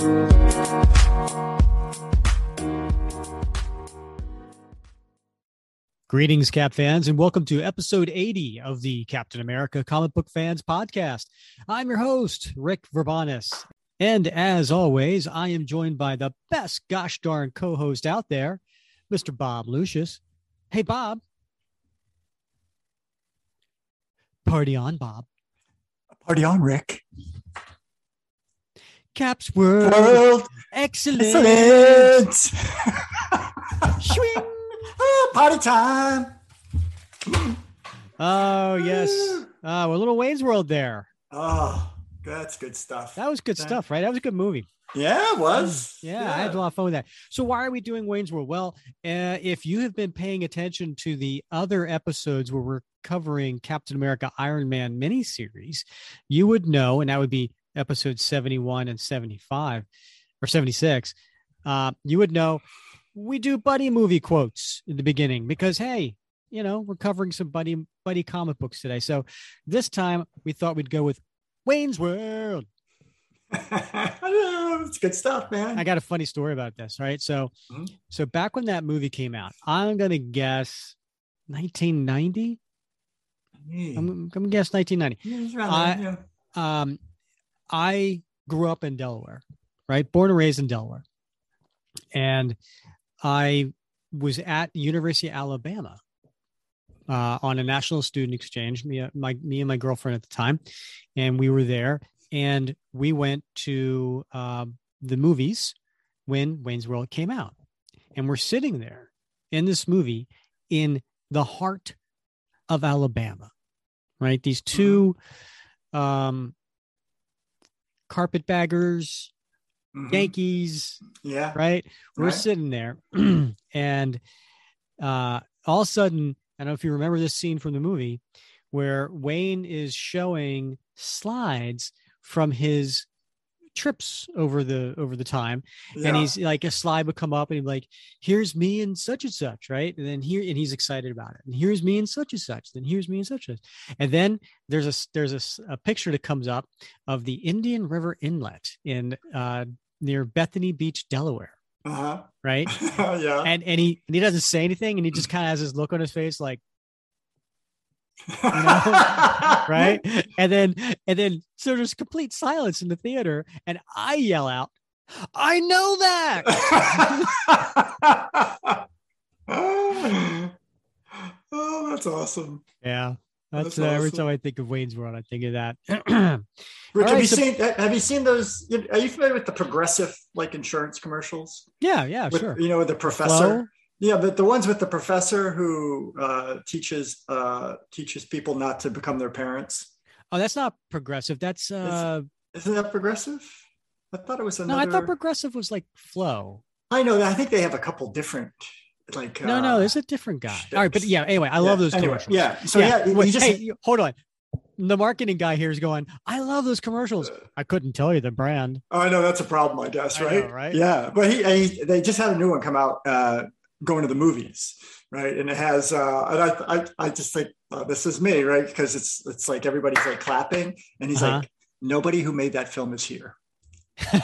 Greetings, Cap fans, and welcome to episode 80 of the Captain America Comic Book Fans Podcast. I'm your host, Rick Verbanis. And as always, I am joined by the best gosh darn co-host out there, Mr. Bob Lucius. Hey, Bob. Party on, Bob. Party on, Rick. Caps World. Excellent. Swing. Party time. Oh, yes. A little Wayne's World there. Oh, that's good stuff. That was good stuff, right? That was a good movie. Yeah, it was. Yeah, I had a lot of fun with that. So why are we doing Wayne's World? Well, if you have been paying attention to the other episodes where we're covering Captain America Iron Man miniseries, you would know, and that would be episodes 71 and 75 or 76. You would know we do buddy movie quotes in the beginning because, hey, you know, we're covering some buddy comic books today. So this time we thought we'd go with Wayne's World. It's good stuff, man. I got a funny story about this, right? So back when that movie came out, I'm going to guess 1990. I'm going to guess 1990. I grew up in Delaware, right? Born and raised in Delaware. And I was at the University of Alabama on a national student exchange, me and my girlfriend at the time. And we were there and we went to the movies when Wayne's World came out. And we're sitting there in this movie in the heart of Alabama, right? These two carpetbaggers, Yankees, yeah, right? We're sitting there, and all of a sudden, I don't know if you remember this scene from the movie where Wayne is showing slides from his trips over the time, and he's like, a slide would come up, and he'd be like, "Here's me and such," right? And then he's excited about it. And here's me and such. Then here's me and such. And then there's a picture that comes up of the Indian River Inlet in near Bethany Beach, Delaware. Right. Yeah. And he doesn't say anything, and he just kind of has this look on his face, like, you know, right. And then so there's complete silence in the theater, and I yell out, "I know that." Oh, that's awesome. Yeah. That's awesome. Every time I think of Wayne's World, I think of that. Rich, have you seen those? Are you familiar with the Progressive insurance commercials? Yeah, with, sure. You know, with the professor. Flo? Yeah, the ones with the professor who teaches people not to become their parents. Oh, that's not Progressive. That's isn't that Progressive? I thought it was another. No, I thought Progressive was like Flo. I know. I think they have a couple different. No, there's a different guy. All right, but yeah. Anyway, I love those commercials. Yeah. So hey, hold on. The marketing guy here is going, "I love those commercials." I couldn't tell you the brand. Oh, I know that's a problem, I guess, right? I know, right? Yeah, but they just had a new one come out, going to the movies, right? And it has, and I just think this is me, right? Because it's like everybody's like clapping, and he's like, "Nobody who made that film is here." And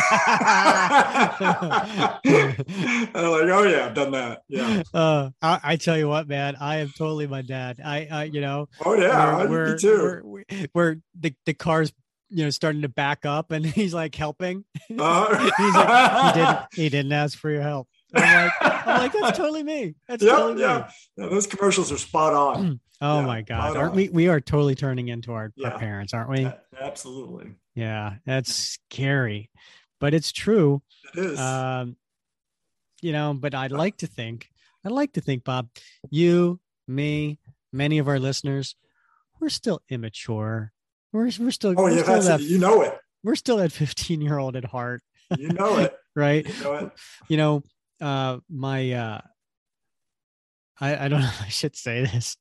I'm like, "Oh yeah, I've done that." Yeah. I tell you what, man, I am totally my dad. You know. Oh yeah, me too. Where the car's, you know, starting to back up, and he's like helping. He's like, he didn't ask for your help. I'm like, that's totally me. That's totally me. Yeah. Those commercials are spot on. Oh my God. Aren't we? We are totally turning into our parents, aren't we? Absolutely. Yeah. That's scary, but it's true. It is. You know, but I'd like to think, Bob, you, me, many of our listeners, we're still immature. We're still. Oh yeah, that's it. You know it. We're still that 15-year-old at heart. You know it. Right. You know it. You know, I don't know if I should say this.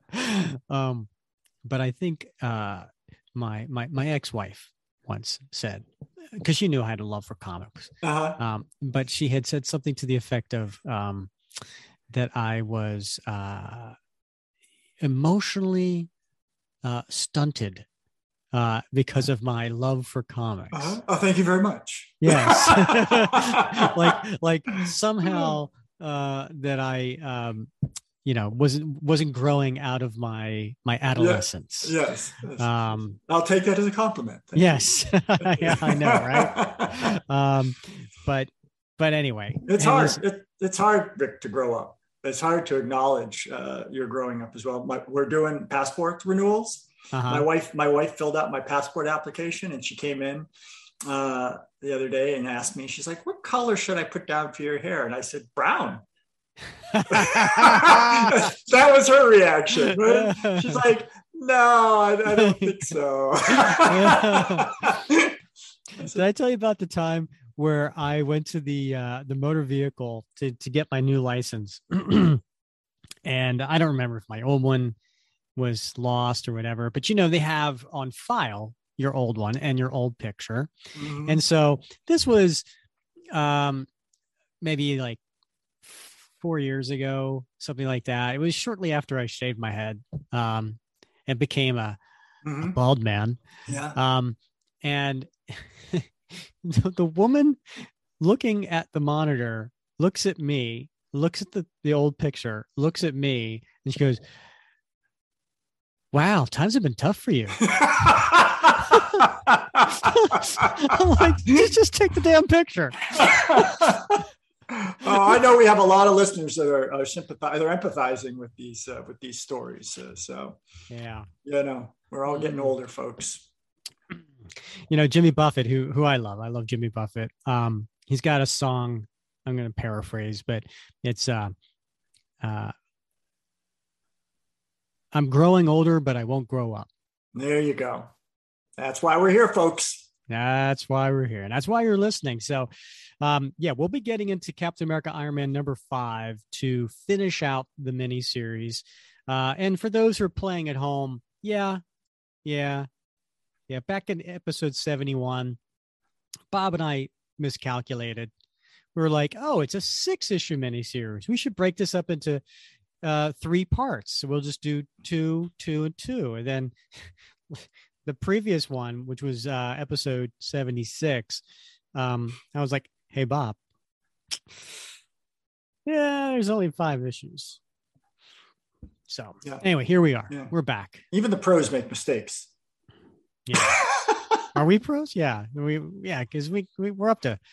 But I think my ex-wife once said, because she knew I had a love for comics, but she had said something to the effect of that I was emotionally stunted because of my love for comics. Oh, thank you very much. Yes. like somehow that I wasn't growing out of my adolescence. Yes. I'll take that as a compliment. Thank yes. Yeah, I know, right? But anyway, it's hard. It's hard, Rick, to grow up. It's hard to acknowledge you're growing up as well. We're doing passport renewals. My wife filled out my passport application, and she came in the other day and asked me, she's like, "What color should I put down for your hair?" And I said, "Brown." That was her reaction. Right? She's like, "No, I don't think so." Did I tell you about the time where I went to the motor vehicle to get my new license? And I don't remember if my old one was lost or whatever, but they have on file your old one and your old picture. Mm-hmm. And so this was maybe like 4 years ago, something like that. It was shortly after I shaved my head and became a bald man. Yeah. And the woman looking at the monitor looks at me, looks at the old picture, looks at me, and she goes, "Wow, times have been tough for you." I'm like, just take the damn picture. I know we have a lot of listeners that are empathizing with these stories. So yeah, we're all getting older, folks. Jimmy Buffett, who I love Jimmy Buffett. He's got a song. I'm going to paraphrase, but it's I'm growing older, but I won't grow up. There you go. That's why we're here, folks. That's why we're here. And that's why you're listening. So, we'll be getting into Captain America Iron Man #5 to finish out the mini series. And for those who are playing at home, back in episode 71, Bob and I miscalculated. We were like, oh, it's a 6-issue miniseries. We should break this up into 3 parts. So we'll just do 2, 2, and 2. And then the previous one, which was episode 76, I was like, hey, Bob, there's only 5 issues. So anyway, here we are. Yeah. We're back. Even the pros make mistakes. Yeah. Are we pros? Yeah. Because we're up to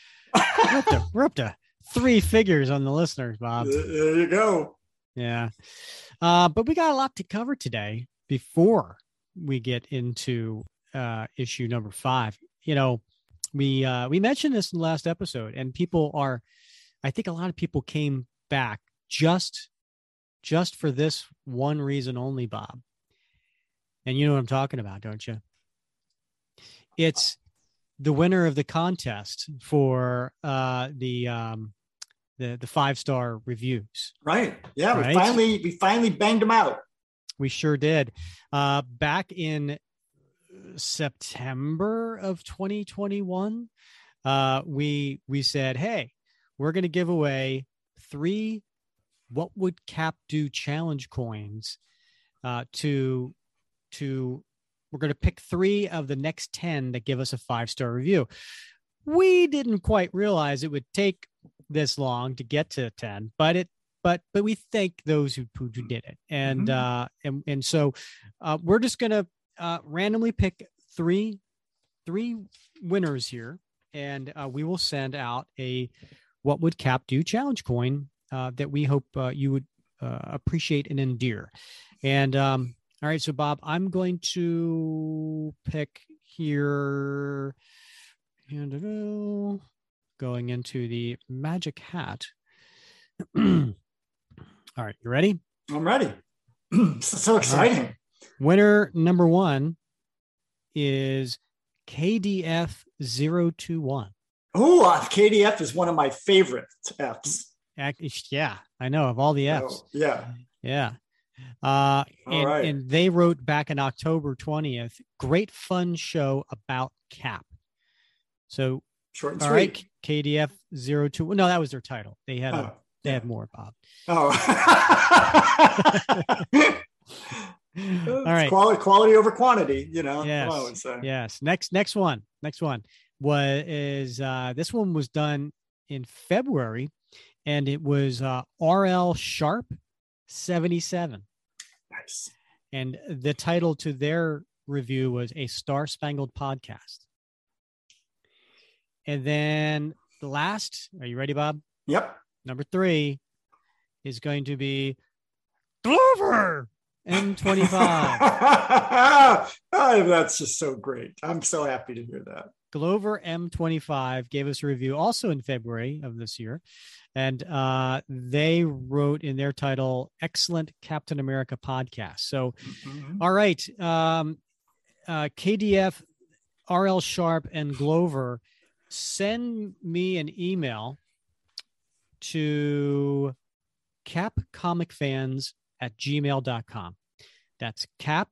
3 figures on the listeners, Bob. There you go. Yeah. But we got a lot to cover today before we get into issue #5. We mentioned this in the last episode, and I think a lot of people came back just for this one reason only, Bob. And you know what I'm talking about, don't you? It's the winner of the contest for the 5-star reviews. Right. Yeah. Right? We finally banged them out. We sure did. Back in September of 2021, we said, hey, we're going to give away 3 What Would Cap Do challenge coins we're going to pick 3 of the next 10 that give us a 5-star review. We didn't quite realize it would take this long to get to 10, but we thank those who did it. And and so we're just going to randomly pick 3 winners here, and we will send out a What Would Cap Do challenge coin that we hope you would appreciate and endear. And all right, so Bob, I'm going to pick here, going into the magic hat. All right, you ready? I'm ready. So exciting. Right. Winner #1 is KDF 021. Oh, KDF is one of my favorite Fs. Yeah, I know, of all the Fs. Oh, yeah. Yeah. And they wrote back in October 20th, great fun show about Cap. So short and sweet. All right, KDF 02. No, that was their title. They had had more, Bob. Oh. All right. Quality over quantity, Yes. Yes. Next one was this one was done in February, and it was RL Sharp 77. Nice. And the title to their review was A Star Spangled Podcast. And then the last, are you ready, Bob? Yep. Number 3 is going to be Glover M25. Oh, that's just so great. I'm so happy to hear that. Glover M25 gave us a review also in February of this year. And they wrote in their title, Excellent Captain America Podcast. So, all right. KDF, RL Sharp, and Glover, send me an email to capcomicfans@gmail.com. That's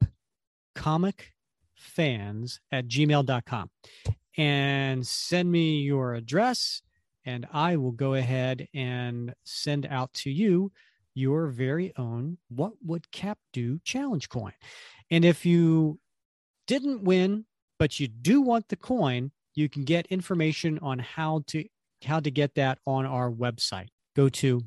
capcomicfans@gmail.com. And send me your address, and I will go ahead and send out to you your very own What Would Cap Do challenge coin. And if you didn't win, but you do want the coin, you can get information on how to get that on our website. Go to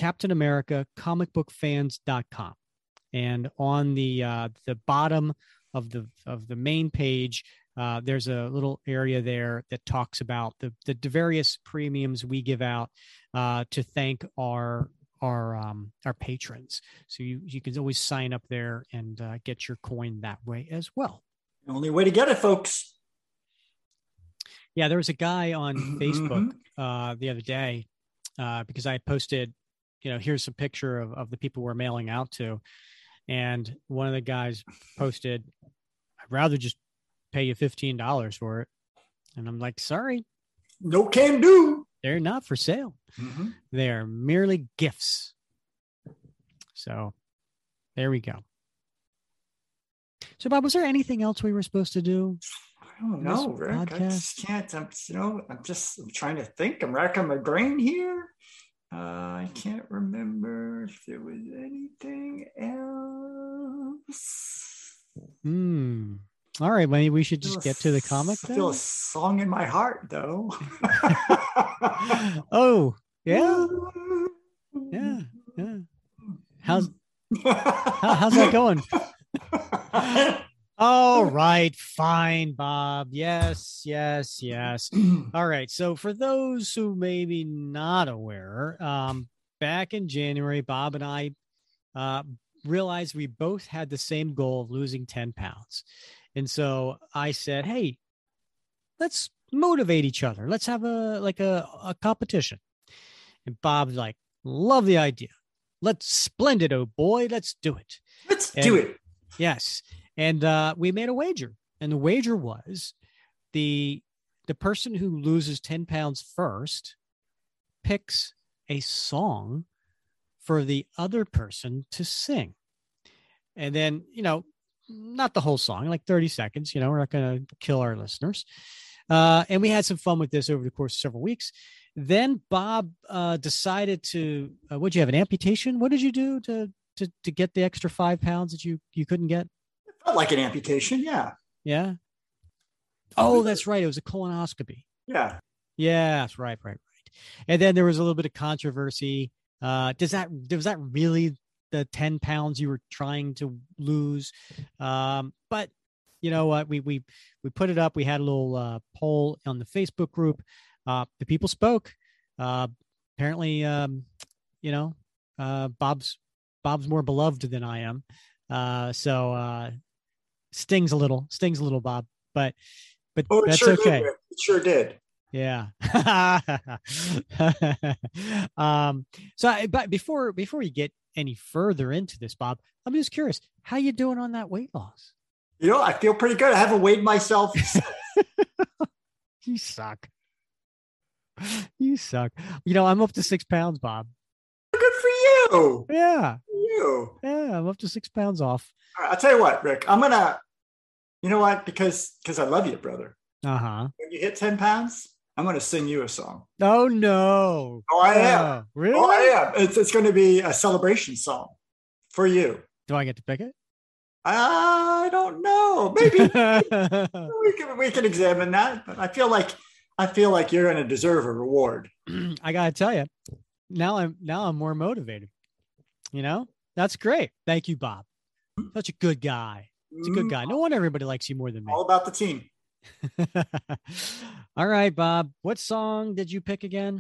CaptainAmericaComicBookFans.com. And on the bottom of the main page, there's a little area there that talks about the various premiums we give out to thank our patrons. So you can always sign up there and get your coin that way as well. The only way to get it, folks. Yeah, there was a guy on Facebook the other day because I posted, here's a picture of the people we're mailing out to. And one of the guys posted, I'd rather just pay you $15 for it. And I'm like, sorry. No can do. They're not for sale. They're merely gifts. So there we go. So Bob, was there anything else we were supposed to do? I don't know, Rick. I just can't. I'm trying to think. I'm racking my brain here. I can't remember if there was anything else. All right, maybe we should just get to the comic then? I feel a song in my heart, though. Oh, yeah. Yeah. How's that going? All right, fine, Bob. Yes. All right. So for those who may be not aware, back in January, Bob and I realized we both had the same goal of losing 10 pounds. And so I said, hey, let's motivate each other. Let's have a competition. And Bob's like, love the idea. Splendid, oh boy. Let's do it. Let's do it. Yes. And we made a wager, and the wager was the person who loses 10 pounds first picks a song for the other person to sing. And then, not the whole song, like 30 seconds, we're not going to kill our listeners. And we had some fun with this over the course of several weeks. Then Bob decided to, what'd you have, an amputation? What did you do to get the extra 5 pounds that you couldn't get? Like an amputation, yeah. Yeah. Oh, that's right. It was a colonoscopy. Yeah. Yeah, that's right. And then there was a little bit of controversy. Was that really the 10 pounds you were trying to lose? But you know what? We put it up. We had a little poll on the Facebook group. The people spoke. Apparently, Bob's more beloved than I am. So stings a little, Bob, but that's sure okay. Did. It sure did. Yeah. But before we get any further into this, Bob, I'm just curious, how you doing on that weight loss? I feel pretty good. I haven't weighed myself. You suck. I'm up to 6 pounds, Bob. Good for you. Yeah. Yeah, I'm up to 6 pounds off. All right, I'll tell you what, Rick, I'm going to, you know what? Because I love you, brother. Uh-huh. When you hit 10 pounds, I'm going to sing you a song. Oh, no. Oh, I am. Really? Oh, I am. It's going to be a celebration song for you. Do I get to pick it? I don't know. Maybe we can examine that. But I feel like you're going to deserve a reward. I gotta tell you, now I'm more motivated. That's great. Thank you, Bob. Such a good guy. It's a good guy. No wonder everybody likes you more than me. All about the team. All right, Bob. What song did you pick again?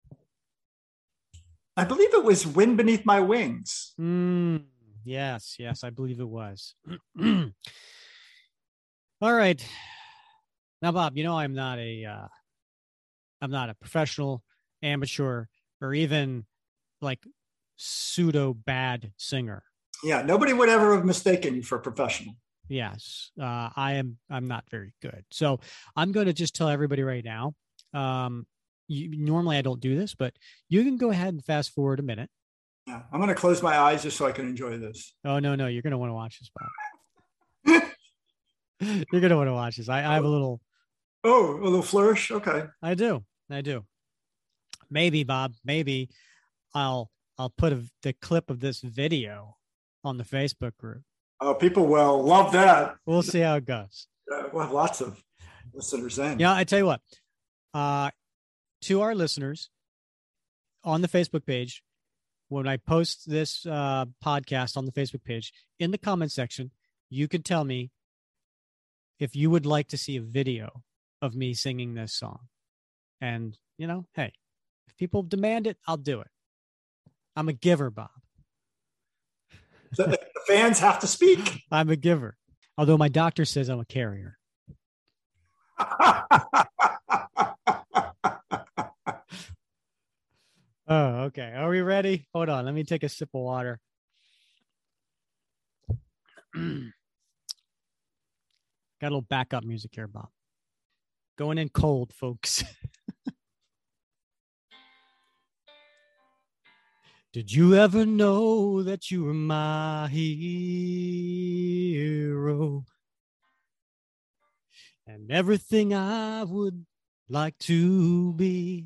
I believe it was "Wind Beneath My Wings." Yes, I believe it was. All right. Now, Bob, I'm not a professional, amateur, or even like pseudo bad singer. Yeah, nobody would ever have mistaken you for a professional. Yes, I'm not very good. So I'm going to just tell everybody right now. Normally I don't do this, but you can go ahead and fast forward a minute. Yeah, I'm going to close my eyes just so I can enjoy this. Oh, no, you're going to want to watch this, Bob. You're going to want to watch this. I have a little. Oh, a little flourish. Okay. I do. Maybe, Bob, I'll put the clip of this video on the Facebook group. Oh, people will love that. We'll see how it goes. We'll have lots of listeners then. Yeah, I tell you what, to our listeners on the Facebook page, when I post this podcast on the Facebook page, in the comment section, you can tell me if you would like to see a video of me singing this song. And, hey, if people demand it, I'll do it. I'm a giver, Bob. The fans have to speak. I'm a giver. Although my doctor says I'm a carrier. Oh, okay. Are we ready? Hold on. Let me take a sip of water. Got a little backup music here, Bob. Going in cold, folks. Did you ever know that you were my hero? And everything I would like to be.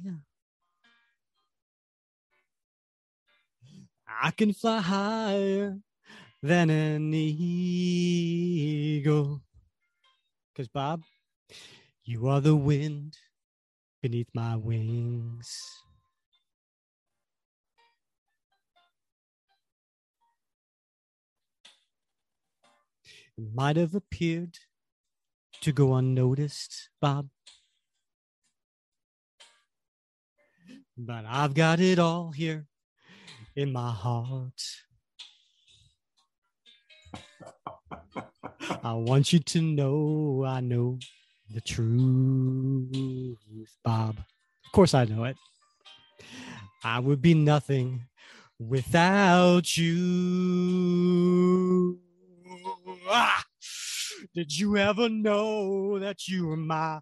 I can fly higher than an eagle. Because, Bob, you are the wind beneath my wings. It might have appeared to go unnoticed, Bob. But I've got it all here in my heart. I want you to know I know the truth, Bob. Of course I know it. I would be nothing without you. Did you ever know that you were my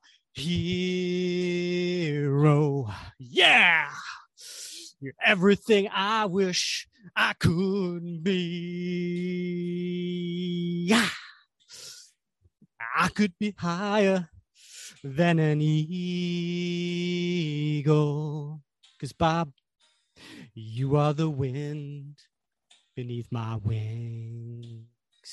hero? Yeah! You're everything I wish I could be. I could be higher than an eagle. 'Cause, Bob, you are the wind beneath my wings.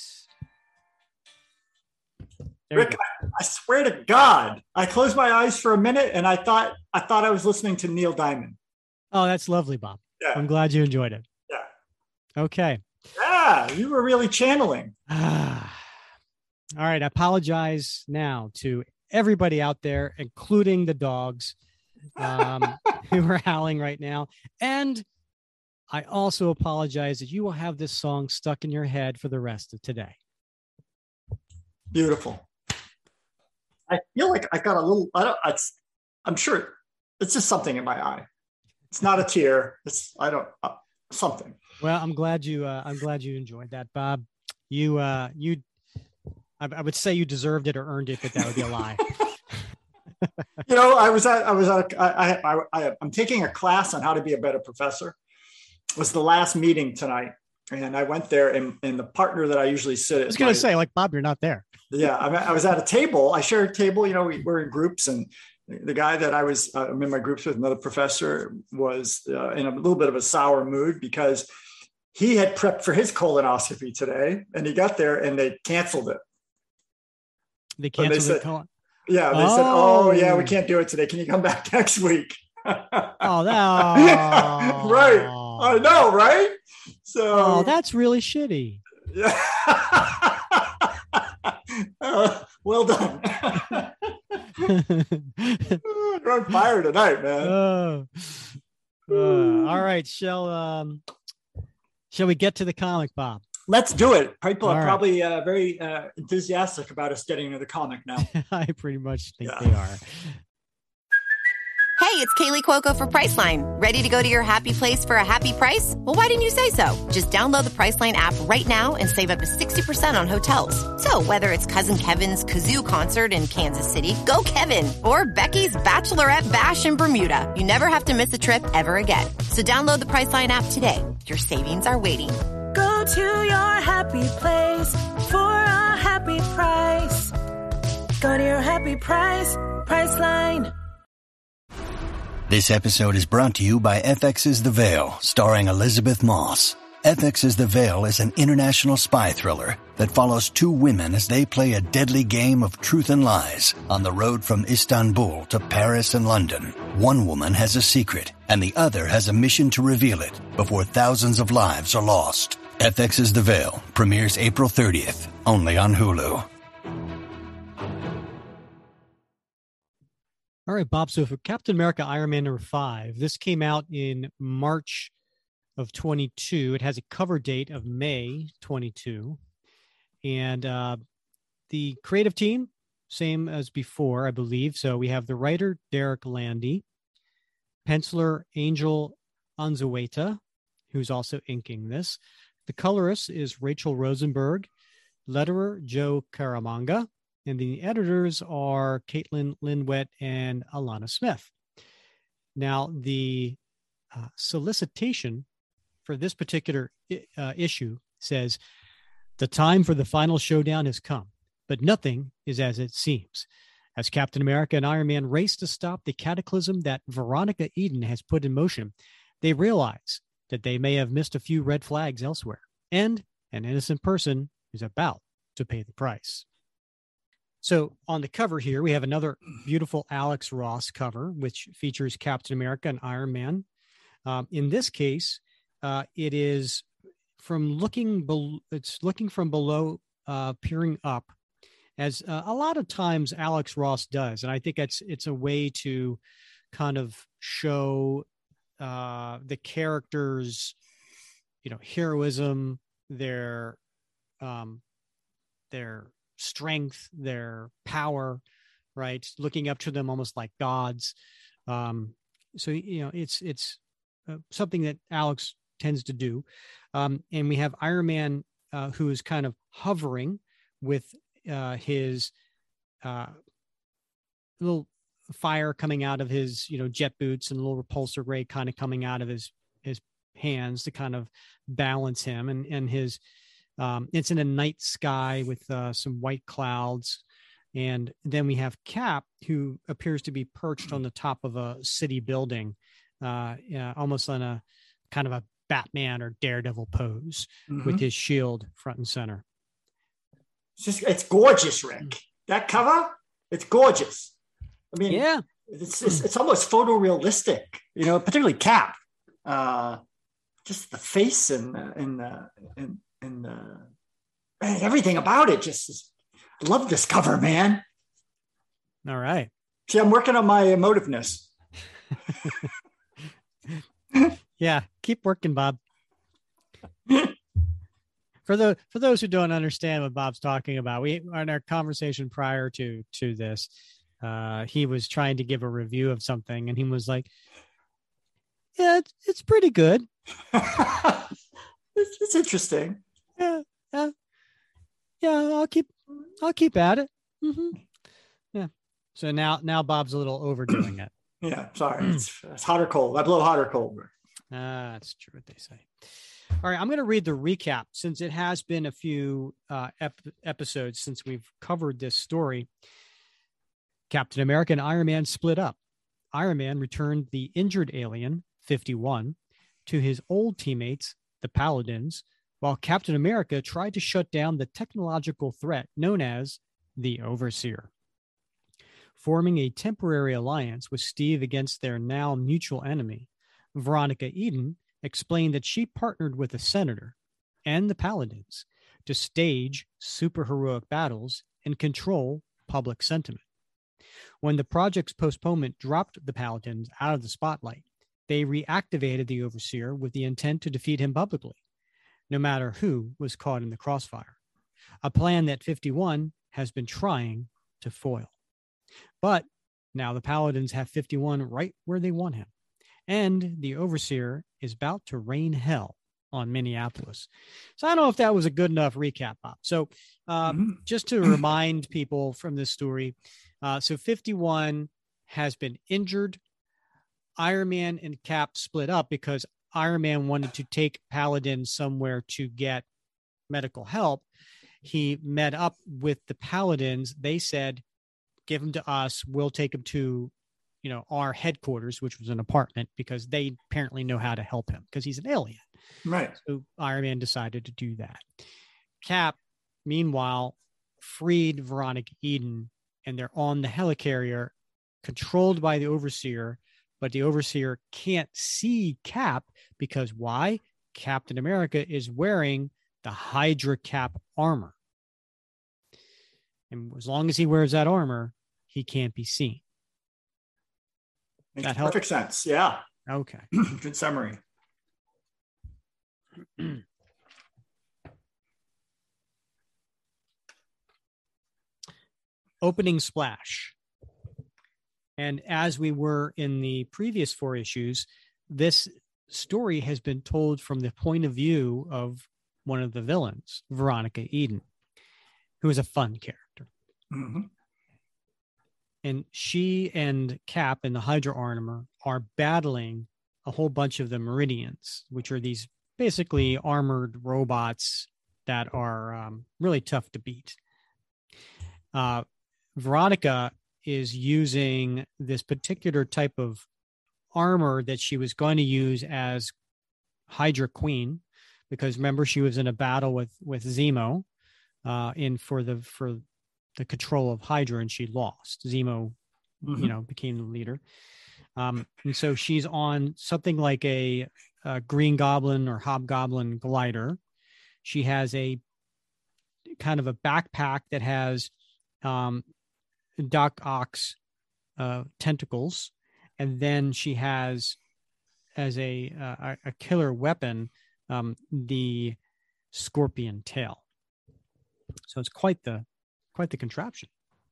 Rick, I swear to God, I closed my eyes for a minute and I thought I was listening to Neil Diamond. Oh, that's lovely, Bob. Yeah. I'm glad you enjoyed it. Yeah. Okay. Yeah, you were really channeling. All right. I apologize now to everybody out there, including the dogs who are howling right now. And I also apologize that you will have this song stuck in your head for the rest of today. Beautiful. I feel like I got a little, I'm sure it's just something in my eye. It's not a tear. Something. Well, I'm glad you enjoyed that, Bob. I would say you deserved it or earned it, but that would be a lie. I'm taking a class on how to be a better professor. It was the last meeting tonight. And I went there and the partner that I usually sit at. I was going to say, like, Bob, you're not there. Yeah. I was at a table. I shared a table, we're in groups, and the guy that I'm in my groups with, another professor, was in a little bit of a sour mood because he had prepped for his colonoscopy today, and he got there and they canceled it. They canceled it. Yeah, they said, "Oh, yeah, we can't do it today. Can you come back next week?" Oh, no. Right. I know, right? So, that's really shitty. Yeah. Well done. You're on fire tonight, man. All right, shall we get to the comic, Bob? Let's do it. People are probably very enthusiastic about us getting into the comic now. I pretty much think they are. Hey, it's Kaylee Cuoco for Priceline. Ready to go to your happy place for a happy price? Well, why didn't you say so? Just download the Priceline app right now and save up to 60% on hotels. So whether it's Cousin Kevin's Kazoo Concert in Kansas City, go Kevin, or Becky's Bachelorette Bash in Bermuda, you never have to miss a trip ever again. So download the Priceline app today. Your savings are waiting. Go to your happy place for a happy price. Go to your happy price, Priceline. This episode is brought to you by FX's The Veil, starring Elizabeth Moss. FX's The Veil is an international spy thriller that follows two women as they play a deadly game of truth and lies on the road from Istanbul to Paris and London. One woman has a secret, and the other has a mission to reveal it before thousands of lives are lost. FX's The Veil premieres April 30th, only on Hulu. All right, Bob. So for Captain America Iron Man #5, this came out in March of 22. It has a cover date of May 22. And the creative team, same as before, I believe. So we have the writer, Derek Landy, penciler, Angel Anzueta, who's also inking this. The colorist is Rachel Rosenberg, letterer, Joe Caramagna, and the editors are Caitlin Linwet and Alana Smith. Now, the solicitation for this particular issue says, "The time for the final showdown has come, but nothing is as it seems. As Captain America and Iron Man race to stop the cataclysm that Veronica Eden has put in motion, they realize that they may have missed a few red flags elsewhere, and an innocent person is about to pay the price." So on the cover here, we have another beautiful Alex Ross cover, which features Captain America and Iron Man. In this case, it is it's looking from below, peering up, as a lot of times Alex Ross does. And I think it's a way to kind of show the characters, heroism, their strength, their power, right? Looking up to them almost like gods. So it's something that Alex tends to do. And we have Iron Man, who is kind of hovering with his little fire coming out of his, jet boots, and a little repulsor ray kind of coming out of his hands to kind of balance him, and his it's in a night sky with some white clouds. And then we have Cap, who appears to be perched on the top of a city building, almost on a kind of a Batman or Daredevil pose, with his shield front and center. It's gorgeous, Rick. That cover, it's gorgeous. I mean, yeah, it's almost photorealistic, particularly Cap. Just the face and everything about it. Love this cover, man. All right. See, I'm working on my emotiveness. Yeah, keep working, Bob. For those who don't understand what Bob's talking about, we in our conversation prior to this, he was trying to give a review of something, and he was like, "Yeah, it's pretty good. It's interesting. Yeah, I'll keep at it. Mm-hmm. Yeah. So now Bob's a little overdoing it. Yeah, sorry. It's hot or cold. I blow hot or cold. That's true what they say. All right, I'm going to read the recap since it has been a few episodes since we've covered this story. Captain America and Iron Man split up. Iron Man returned the injured alien, 51, to his old teammates, the Paladins, while Captain America tried to shut down the technological threat known as the Overseer. Forming a temporary alliance with Steve against their now mutual enemy, Veronica Eden explained that she partnered with the Senator and the Paladins to stage superheroic battles and control public sentiment. When the project's postponement dropped the Paladins out of the spotlight, they reactivated the Overseer with the intent to defeat him publicly, no matter who was caught in the crossfire, a plan that 51 has been trying to foil. But now the Paladins have 51 right where they want him, and the Overseer is about to rain hell on Minneapolis. So I don't know if that was a good enough recap, Bob. So just to remind people from this story, so 51 has been injured. Iron Man and Cap split up because Iron Man wanted to take Paladin somewhere to get medical help. He met up with the Paladins. They said, give him to us. We'll take him to, our headquarters, which was an apartment, because they apparently know how to help him because he's an alien. Right. So Iron Man decided to do that. Cap, meanwhile, freed Veronica Eden, and they're on the helicarrier controlled by the Overseer, but the Overseer can't see Cap because why? Captain America is wearing the Hydra Cap armor. And as long as he wears that armor, he can't be seen. Makes perfect sense. Yeah. Okay. Good summary. Opening splash. And as we were in the previous 4 issues, this story has been told from the point of view of one of the villains, Veronica Eden, who is a fun character. Mm-hmm. And she and Cap in the Hydra armor are battling a whole bunch of the Meridians, which are these basically armored robots that are really tough to beat. Veronica is using this particular type of armor that she was going to use as Hydra Queen, because remember she was in a battle with Zemo for the control of Hydra, and she lost. Zemo, became the leader. And so she's on something like a Green Goblin or Hobgoblin glider. She has a kind of a backpack that has Doc Ock's tentacles, and then she has as a killer weapon the scorpion tail. So it's quite the contraption.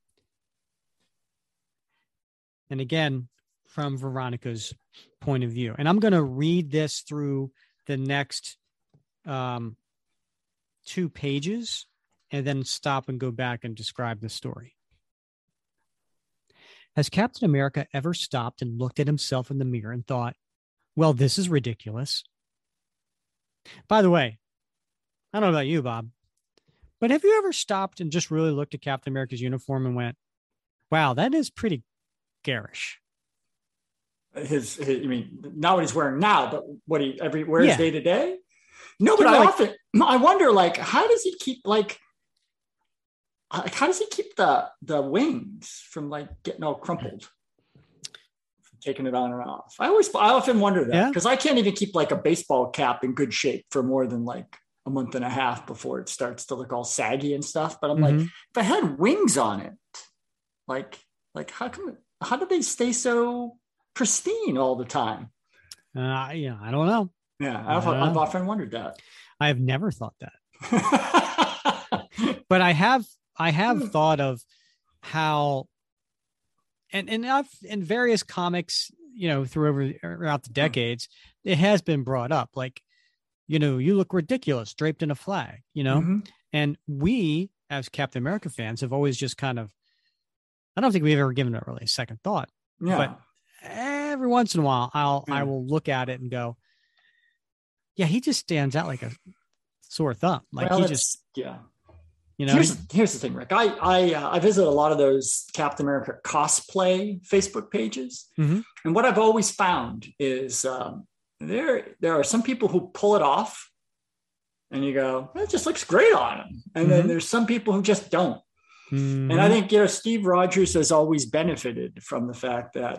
And again, from Veronica's point of view, and I'm going to read this through the next 2 pages and then stop and go back and describe the story. Has Captain America ever stopped and looked at himself in the mirror and thought, well, this is ridiculous? By the way, I don't know about you, Bob, but have you ever stopped and just really looked at Captain America's uniform and went, wow, that is pretty garish? His I mean, not what he's wearing now, but what he wears day to day? No, but I wonder, like, how does he keep the wings from like getting all crumpled, taking it on and off? I often wonder that, because I can't even keep like a baseball cap in good shape for more than like a month and a half before it starts to look all saggy and stuff. But I'm like, if I had wings on it, like how do they stay so pristine all the time? I don't know. Yeah, I've often wondered that. I have never thought that. But I have thought of how, and in various comics, throughout the decades, it has been brought up. Like, you look ridiculous draped in a flag, and we as Captain America fans have always just kind of, I don't think we've ever given it really a second thought. Yeah. But every once in a while, I will look at it and go, yeah, he just stands out like a sore thumb. Like, well, he just, yeah. Here's the thing, Rick. I visit a lot of those Captain America cosplay Facebook pages, and what I've always found is there are some people who pull it off and you go, it just looks great on him. And then there's some people who just don't. Mm-hmm. And I think, Steve Rogers has always benefited from the fact that,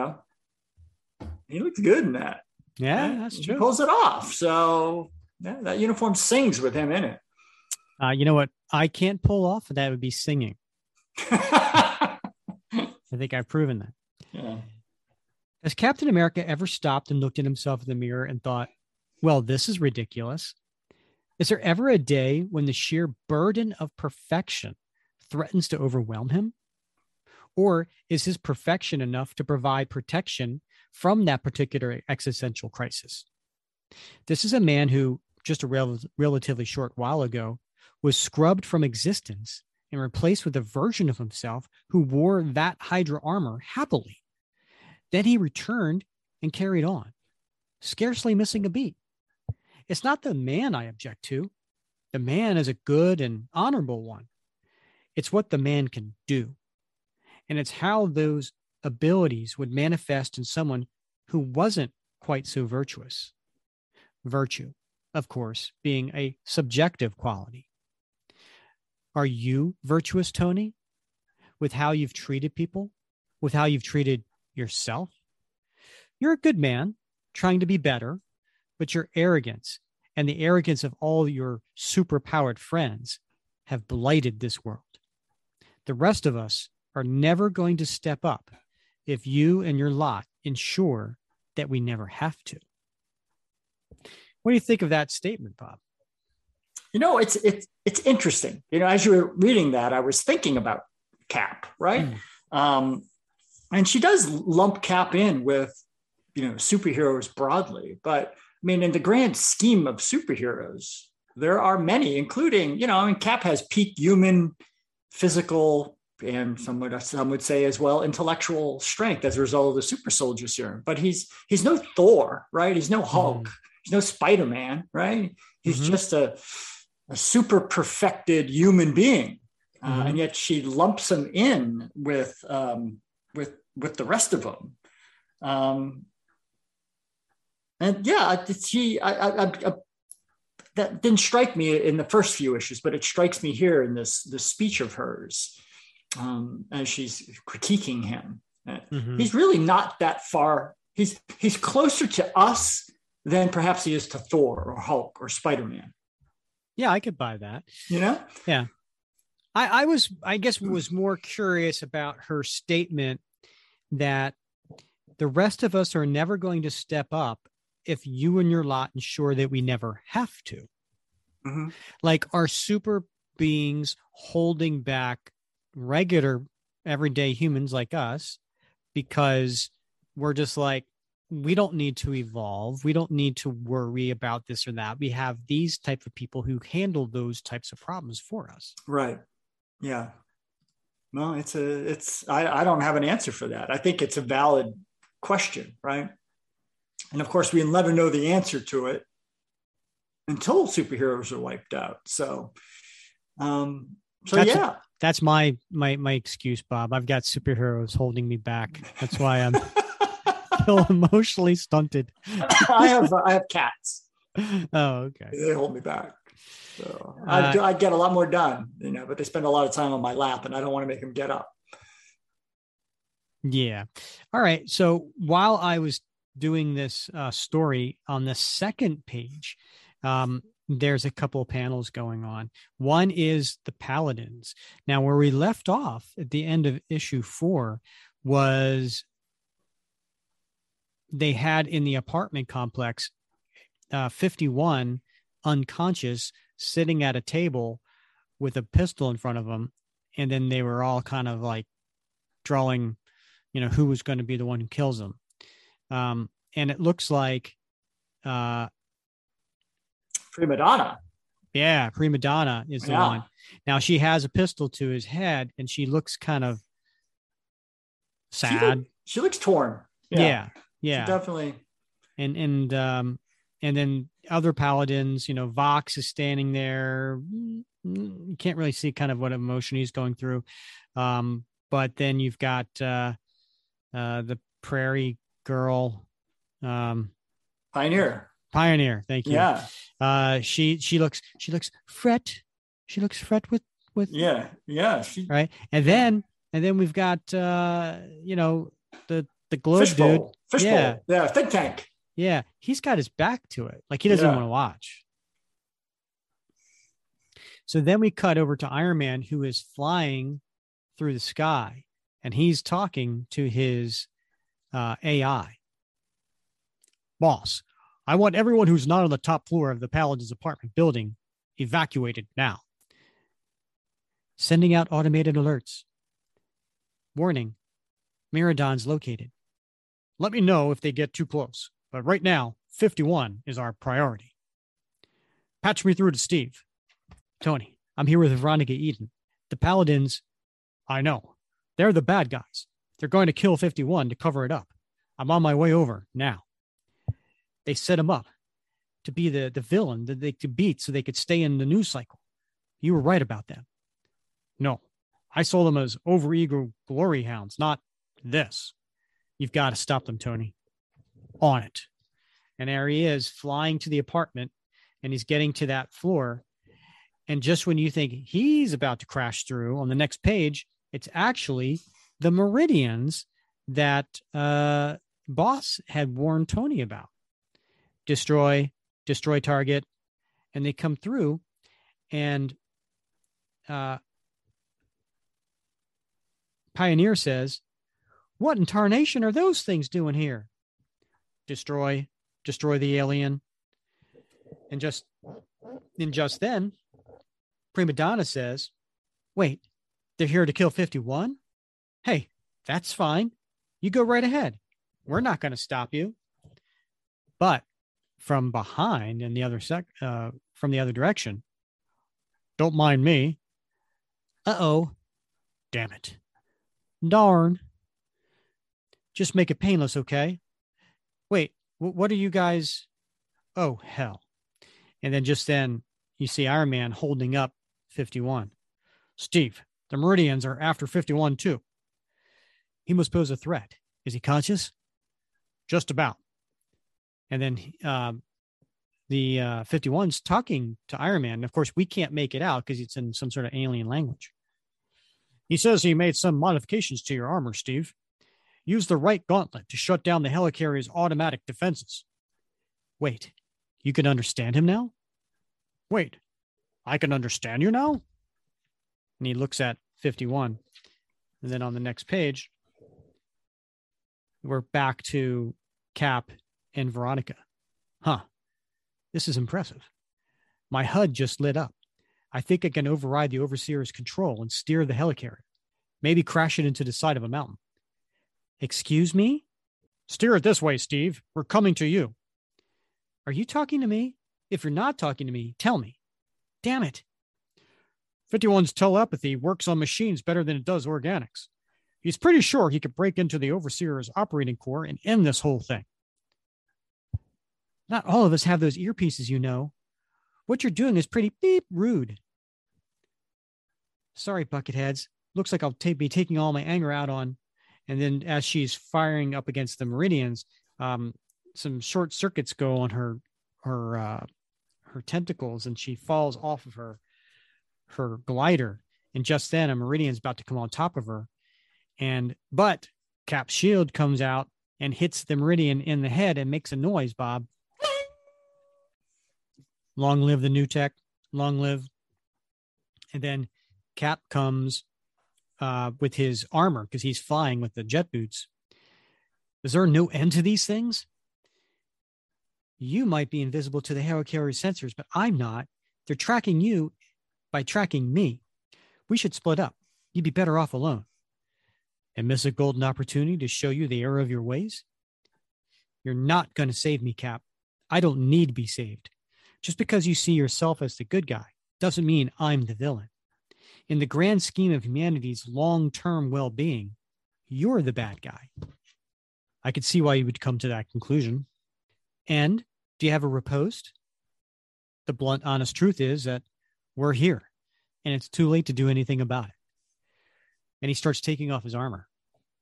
he looks good in that. Yeah, that's true. He pulls it off. So that uniform sings with him in it. You know what I can't pull off? That would be singing. I think I've proven that. Yeah. Has Captain America ever stopped and looked at himself in the mirror and thought, well, this is ridiculous? Is there ever a day when the sheer burden of perfection threatens to overwhelm him? Or is his perfection enough to provide protection from that particular existential crisis? This is a man who, just a relatively short while ago, was scrubbed from existence and replaced with a version of himself who wore that Hydra armor happily. Then he returned and carried on, scarcely missing a beat. It's not the man I object to. The man is a good and honorable one. It's what the man can do. And it's how those abilities would manifest in someone who wasn't quite so virtuous. Virtue, of course, being a subjective quality. Are you virtuous, Tony, with how you've treated people, with how you've treated yourself? You're a good man, trying to be better, but your arrogance and the arrogance of all your superpowered friends have blighted this world. The rest of us are never going to step up if you and your lot ensure that we never have to. What do you think of that statement, Bob? It's interesting. As you were reading that, I was thinking about Cap, right? And she does lump Cap in with, superheroes broadly. But I mean, in the grand scheme of superheroes, there are many, including, Cap has peak human, physical, and some would say as well, intellectual strength as a result of the super soldier serum. But he's no Thor, right? He's no Hulk. He's no Spider-Man, right? He's just a super perfected human being. And yet she lumps him in with the rest of them. That didn't strike me in the first few issues, but it strikes me here in this speech of hers as she's critiquing him. He's really not that far. He's closer to us than perhaps he is to Thor or Hulk or Spider-Man. Yeah, I could buy that. Yeah. I was more curious about her statement that the rest of us are never going to step up if you and your lot ensure that we never have to. Like, are super beings holding back regular everyday humans like us because we're just like, we don't need to evolve. We don't need to worry about this or that. We have these type of people who handle those types of problems for us. Right. Yeah. No, I don't have an answer for that. I think it's a valid question. Right. And of course, we'll never know the answer to it until superheroes are wiped out. So that's my excuse, Bob. I've got superheroes holding me back. That's why I'm still emotionally stunted. I have cats. Oh, okay. They hold me back. So I get a lot more done, but they spend a lot of time on my lap, and I don't want to make them get up. Yeah. All right. So while I was doing this story on the second page, there's a couple of panels going on. One is the Paladins. Now, where we left off at the end of issue 4 was they had in the apartment complex 51 unconscious sitting at a table with a pistol in front of them. And then they were all kind of like drawing, who was going to be the one who kills them. And it looks like Prima Donna. Yeah, Prima Donna is the one. Now she has a pistol to his head, and she looks kind of sad. She looks torn. Yeah. She definitely. And then other Paladins, Vox is standing there. You can't really see kind of what emotion he's going through. But then you've got the Prairie Girl. Pioneer Pioneer. Thank you. Yeah. She looks fret. She looks fret with Yeah. Right. And then we've got the globe dude. Fishbowl. Yeah. Think tank. Yeah. He's got his back to it. Like he doesn't want to watch. So then we cut over to Iron Man, who is flying through the sky, and he's talking to his AI. Boss, I want everyone who's not on the top floor of the Paladin's apartment building evacuated now. Sending out automated alerts. Warning, Myrmidon's located. Let me know if they get too close, but right now, 51 is our priority. Patch me through to Steve. Tony, I'm here with Veronica Eden. The Paladins, I know. They're the bad guys. They're going to kill 51 to cover it up. I'm on my way over now. They set him up to be the villain that they could beat so they could stay in the news cycle. You were right about them. No, I saw them as overeager glory hounds, not this. You've got to stop them, Tony. On it. And there he is flying to the apartment, and he's getting to that floor. And just when you think he's about to crash through, on the next page, it's actually the Meridians that Boss had warned Tony about. Destroy target. And they come through, and Pioneer says, what in tarnation are those things doing here? Destroy the alien. And just then, Prima Donna says, wait, they're here to kill 51? Hey, that's fine. You go right ahead. We're not going to stop you. But from behind and from the other direction, don't mind me. Uh-oh. Damn it. Darn. Just make it painless, okay? Wait, what are you guys? Oh, hell. And then just then, you see Iron Man holding up 51. Steve, the Meridians are after 51 too. He must pose a threat. Is he conscious? Just about. And then the 51's talking to Iron Man. And of course, we can't make it out because it's in some sort of alien language. He says he made some modifications to your armor, Steve. Use the right gauntlet to shut down the helicarrier's automatic defenses. Wait, you can understand him now? Wait, I can understand you now? And he looks at 51. And then on the next page, we're back to Cap and Veronica. Huh, this is impressive. My HUD just lit up. I think I can override the Overseer's control and steer the helicarrier. Maybe crash it into the side of a mountain. Excuse me? Steer it this way, Steve. We're coming to you. Are you talking to me? If you're not talking to me, tell me. Damn it. 51's telepathy works on machines better than it does organics. He's pretty sure he could break into the Overseer's operating core and end this whole thing. Not all of us have those earpieces, you know. What you're doing is pretty beep rude. Sorry, bucketheads. Looks like I'll be taking all my anger out on. And then as she's firing up against the Meridians, some short circuits go on her tentacles, and she falls off of her glider. And just then, a Meridian's about to come on top of her, but Cap's shield comes out and hits the Meridian in the head and makes a noise. Bob, long live the new tech, long live. And then Cap comes with his armor because he's flying with the jet boots. Is there no end to these things? You might be invisible to the helicarrier sensors, but I'm not. They're tracking you by tracking me. We should split up. You'd be better off alone. And miss a golden opportunity to show you the error of your ways? You're not going to save me, Cap. I don't need to be saved. Just because you see yourself as the good guy doesn't mean I'm the villain. In the grand scheme of humanity's long-term well-being, you're the bad guy. I could see why you would come to that conclusion. And do you have a riposte? The blunt, honest truth is that we're here, and it's too late to do anything about it. And he starts taking off his armor.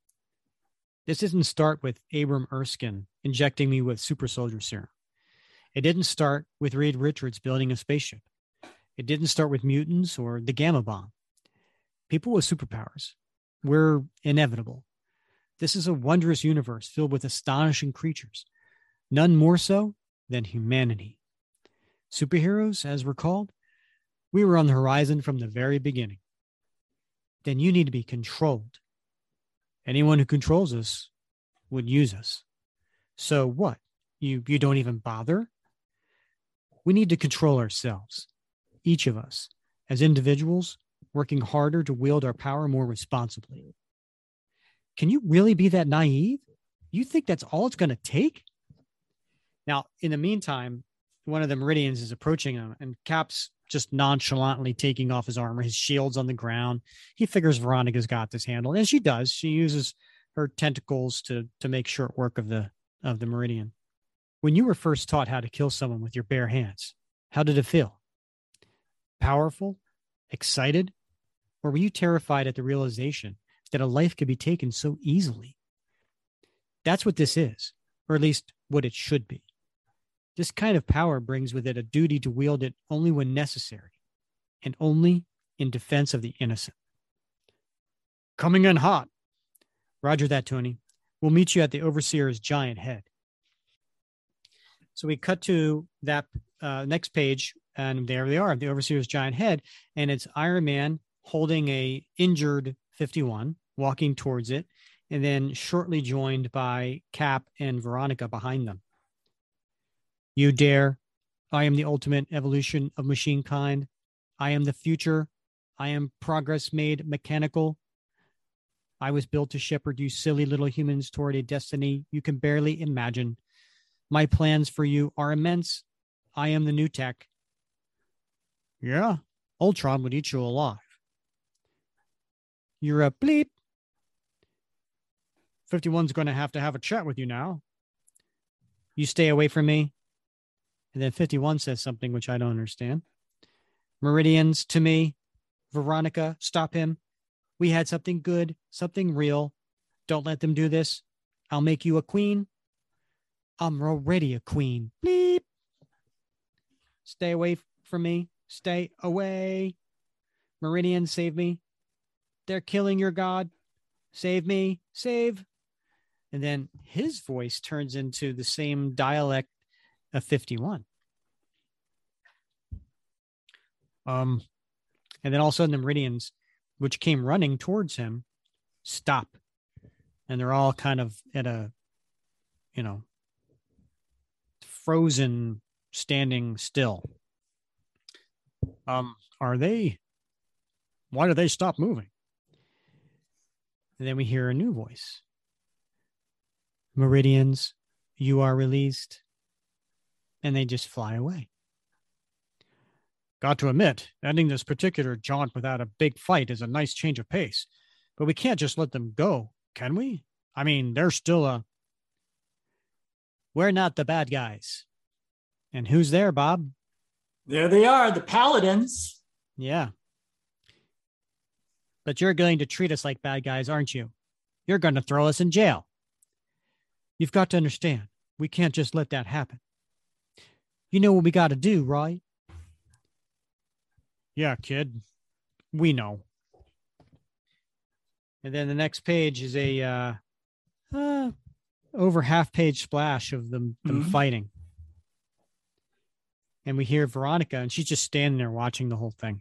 This doesn't start with Abram Erskine injecting me with super soldier serum. It didn't start with Reed Richards building a spaceship. It didn't start with mutants or the gamma bomb. People with superpowers. We're inevitable. This is a wondrous universe filled with astonishing creatures, none more so than humanity. Superheroes, as we're called, we were on the horizon from the very beginning. Then you need to be controlled. Anyone who controls us would use us. So what? You don't even bother? We need to control ourselves, each of us, as individuals, working harder to wield our power more responsibly. Can you really be that naive? You think that's all it's going to take? Now, in the meantime, one of the Meridians is approaching him, and Cap's just nonchalantly taking off his armor. His shield's on the ground. He figures Veronica's got this handled, and she does. She uses her tentacles to make short work of the Meridian. When you were first taught how to kill someone with your bare hands, how did it feel? Powerful? Excited? Or were you terrified at the realization that a life could be taken so easily? That's what this is, or at least what it should be. This kind of power brings with it a duty to wield it only when necessary, and only in defense of the innocent. Coming in hot. Roger that, Tony. We'll meet you at the Overseer's giant head. So we cut to that next page, and there they are, the Overseer's giant head, and it's Iron Man holding a injured 51, walking towards it, and then shortly joined by Cap and Veronica behind them. You dare. I am the ultimate evolution of machine kind. I am the future. I am progress made mechanical. I was built to shepherd you silly little humans toward a destiny you can barely imagine. My plans for you are immense. I am the new tech. Yeah, Ultron would eat you alive. You're a bleep. 51's going to have a chat with you now. You stay away from me. And then 51 says something which I don't understand. Meridians to me. Veronica, stop him. We had something good, something real. Don't let them do this. I'll make you a queen. I'm already a queen. Bleep. Stay away from me. Stay away. Meridian, save me. They're killing your god. Save me. Save. And then his voice turns into the same dialect of 51. And then all of a sudden the Meridians, which came running towards him, stop. And they're all kind of at a, frozen, standing still. Why do they stop moving? And then we hear a new voice. Meridians, you are released. And they just fly away. Got to admit, ending this particular jaunt without a big fight is a nice change of pace. But we can't just let them go, can we? I mean, they're still We're not the bad guys. And who's there, Bob? There they are, the Paladins. Yeah. But you're going to treat us like bad guys, aren't you? You're going to throw us in jail. You've got to understand, we can't just let that happen. You know what we got to do, right? Yeah, kid. We know. And then the next page is a over half-page splash of them fighting. And we hear Veronica, and she's just standing there watching the whole thing.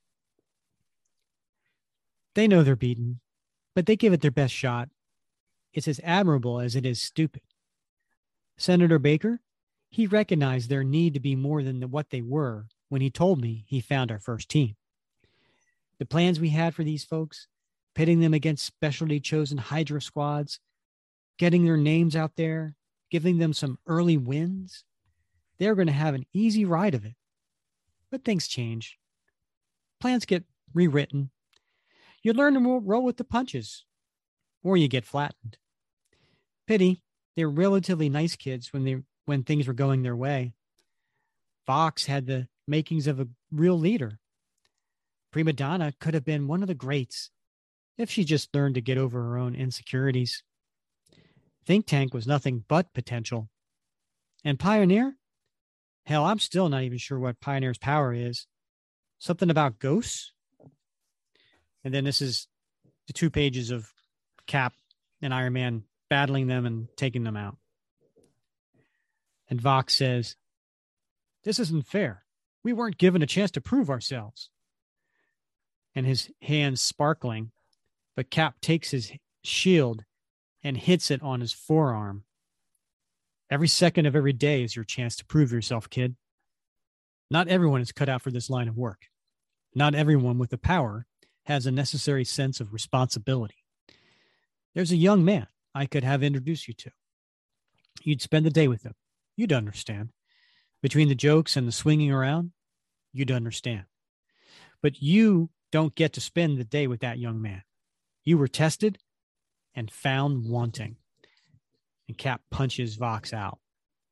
They know they're beaten, but they give it their best shot. It's as admirable as it is stupid. Senator Baker, he recognized their need to be more than what they were when he told me he found our first team. The plans we had for these folks, pitting them against specially chosen Hydra squads, getting their names out there, giving them some early wins, they're going to have an easy ride of it. But things change. Plans get rewritten. You learn to roll with the punches, or you get flattened. Pity, they're relatively nice kids when things were going their way. Vox had the makings of a real leader. Prima Donna could have been one of the greats if she just learned to get over her own insecurities. Think Tank was nothing but potential. And Pioneer? Hell, I'm still not even sure what Pioneer's power is. Something about ghosts? And then this is the 2 pages of Cap and Iron Man battling them and taking them out. And Vox says, "This isn't fair. We weren't given a chance to prove ourselves." And his hands sparkling, but Cap takes his shield and hits it on his forearm. "Every second of every day is your chance to prove yourself, kid. Not everyone is cut out for this line of work. Not everyone with the power has a necessary sense of responsibility. There's a young man I could have introduced you to. You'd spend the day with him. You'd understand. Between the jokes and the swinging around, you'd understand. But you don't get to spend the day with that young man. You were tested and found wanting." And Cap punches Vox out.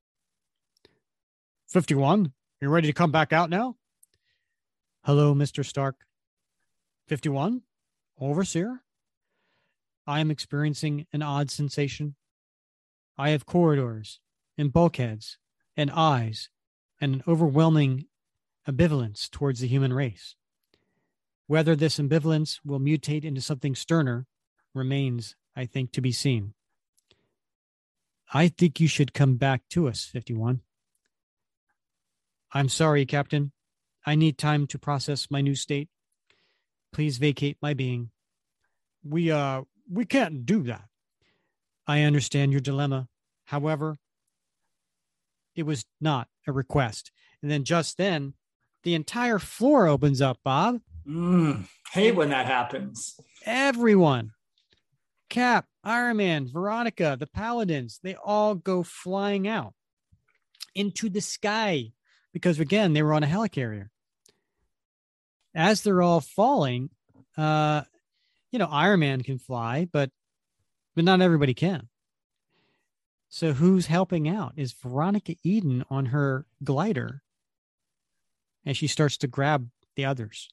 51, you ready to come back out now? "Hello, Mr. Stark." 51, Overseer? "I am experiencing an odd sensation. I have corridors and bulkheads and eyes and an overwhelming ambivalence towards the human race. Whether this ambivalence will mutate into something sterner remains, I think, to be seen. I think you should come back to us, 51. "I'm sorry, Captain. I need time to process my new state. Please vacate my being." We can't do that." "I understand your dilemma. However, it was not a request." And then just then, the entire floor opens up, Bob. Hate when that happens. Everyone, Cap, Iron Man, Veronica, the Paladins, they all go flying out into the sky because, again, they were on a helicarrier. As they're all falling, Iron Man can fly, but not everybody can. So who's helping out? Is Veronica Eden on her glider as she starts to grab the others.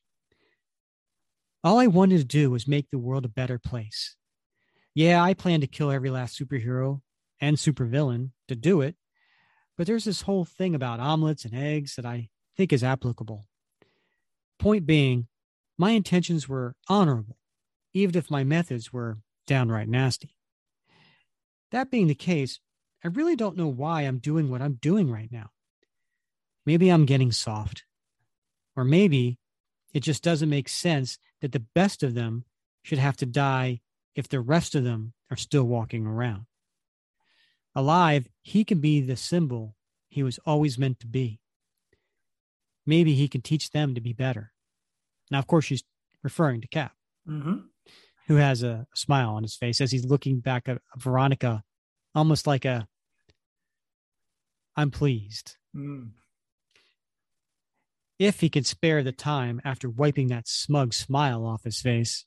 All I wanted to do was make the world a better place. Yeah, I plan to kill every last superhero and supervillain to do it, but there's this whole thing about omelets and eggs that I think is applicable. Point being, my intentions were honorable, even if my methods were downright nasty. That being the case, I really don't know why I'm doing what I'm doing right now. Maybe I'm getting soft. Or maybe it just doesn't make sense that the best of them should have to die if the rest of them are still walking around. Alive, he can be the symbol he was always meant to be. Maybe he can teach them to be better. Now, of course, she's referring to Cap, who has a smile on his face as he's looking back at Veronica, almost like I'm pleased. If he can spare the time after wiping that smug smile off his face.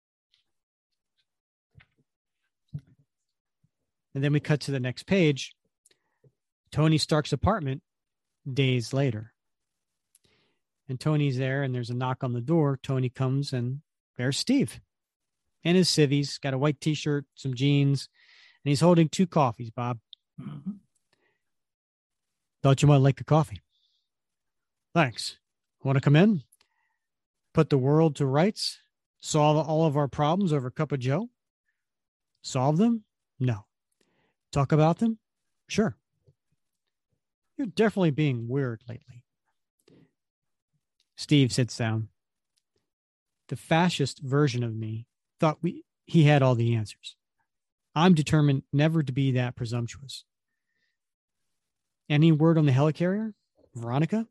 And then we cut to the next page. Tony Stark's apartment days later. And Tony's there and there's a knock on the door. Tony comes and there's Steve. And his civvies, got a white t-shirt, some jeans, and he's holding 2 coffees, Bob. Thought you might like the coffee. Thanks. Want to come in? Put the world to rights? Solve all of our problems over a cup of joe? Solve them? No. Talk about them? Sure. You're definitely being weird lately. Steve sits down. The fascist version of me thought he had all the answers. I'm determined never to be that presumptuous. Any word on the helicarrier? Veronica?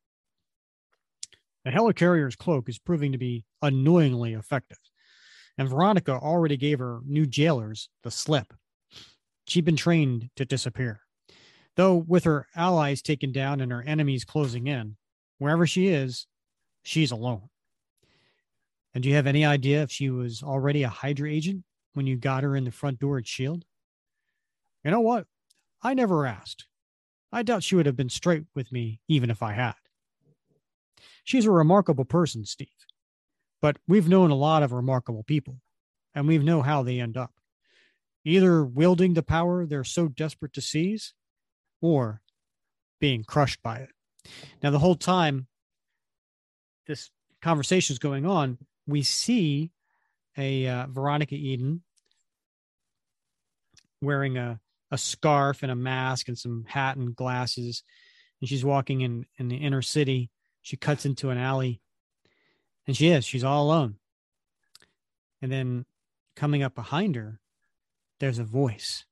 The helicarrier's cloak is proving to be annoyingly effective, and Veronica already gave her new jailers the slip. She'd been trained to disappear. Though with her allies taken down and her enemies closing in, wherever she is, she's alone. And do you have any idea if she was already a Hydra agent when you got her in the front door at S.H.I.E.L.D.? You know what? I never asked. I doubt she would have been straight with me even if I had. She's a remarkable person, Steve. But we've known a lot of remarkable people, and we know how they end up. Either wielding the power they're so desperate to seize, or being crushed by it. Now, the whole time this conversation is going on, we see a Veronica Eden wearing a scarf and a mask and some hat and glasses. And she's walking in the inner city. She cuts into an alley, and she's all alone. And then coming up behind her, there's a voice.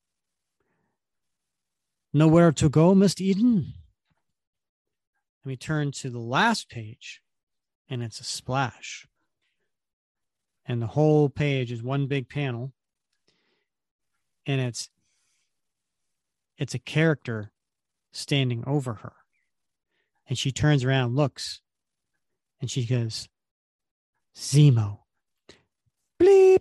Nowhere to go, Miss Eden? And we turn to the last page, and it's a splash. And the whole page is one big panel. And it's a character standing over her. And she turns around, looks, and she goes, Zemo. Bleep.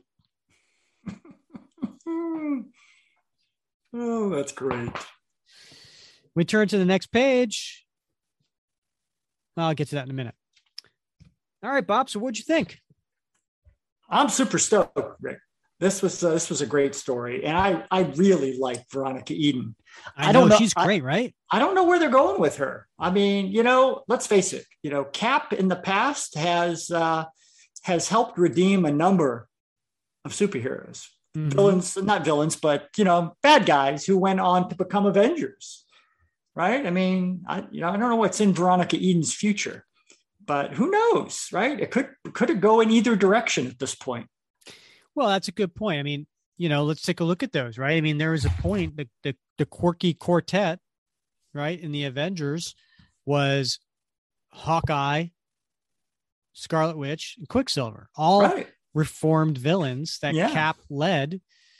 Oh, that's great. We turn to the next page. I'll get to that in a minute. All right, Bob. So what'd you think? I'm super stoked, Rick. This was a great story, and I really like Veronica Eden. I don't know. She's great, right? I don't know where they're going with her. I mean, let's face it. Cap in the past has helped redeem a number of superheroes, not villains, but bad guys who went on to become Avengers. Right? I mean, I don't know what's in Veronica Eden's future, but who knows, right? It could go in either direction at this point. Well, that's a good point. I mean, let's take a look at those, right? I mean, there was a point the quirky quartet, right, in the Avengers was Hawkeye, Scarlet Witch, and Quicksilver, all reformed villains that Cap led.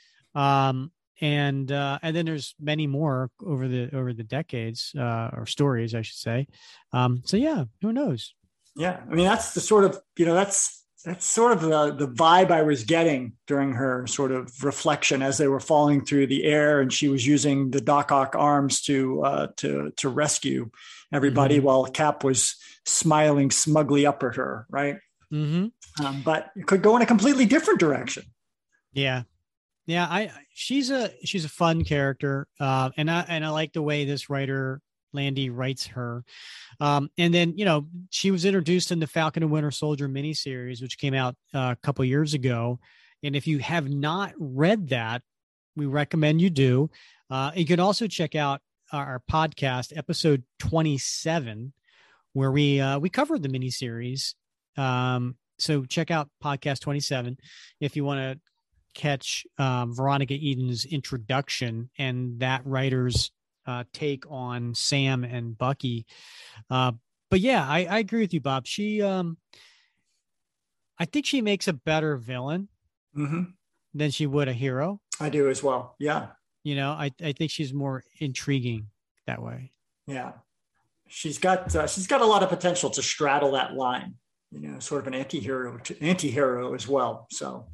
And then there's many more over the decades, or stories, I should say. So yeah, who knows? Yeah, I mean, that's the sort of that's sort of the vibe I was getting during her sort of reflection as they were falling through the air, and she was using the Doc Ock arms to rescue everybody while Cap was smiling smugly up at her, right? Mm-hmm. But it could go in a completely different direction. Yeah. Yeah, she's a fun character, and I like the way this writer Landy writes her. And then she was introduced in the Falcon and Winter Soldier miniseries, which came out a couple years ago. And if you have not read that, we recommend you do. You can also check out our podcast, episode 27, where we covered the miniseries. So check out podcast 27 if you want to catch Veronica Eden's introduction and that writer's take on Sam and Bucky. But yeah, I agree with you, Bob. She, I think she makes a better villain than she would a hero. I do as well. Yeah. I think she's more intriguing that way. Yeah. She's got a lot of potential to straddle that line, sort of an anti-hero as well. So,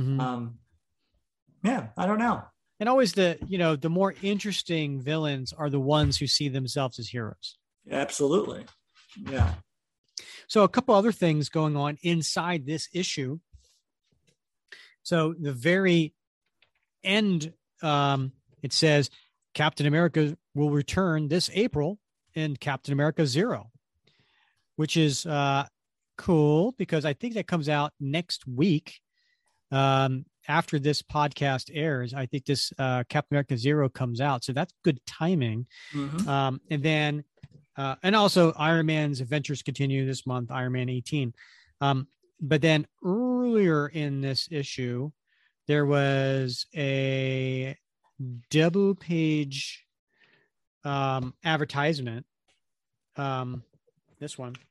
yeah, I don't know. And always the more interesting villains are the ones who see themselves as heroes. Absolutely. Yeah. So a couple other things going on inside this issue. So the very end, it says Captain America will return this April in Captain America 0, which is cool because I think that comes out next week. After this podcast airs, I think this Captain America 0 comes out. So that's good timing. And then, and also Iron Man's adventures continue this month, Iron Man 18. But then earlier in this issue, there was a double page advertisement. This one,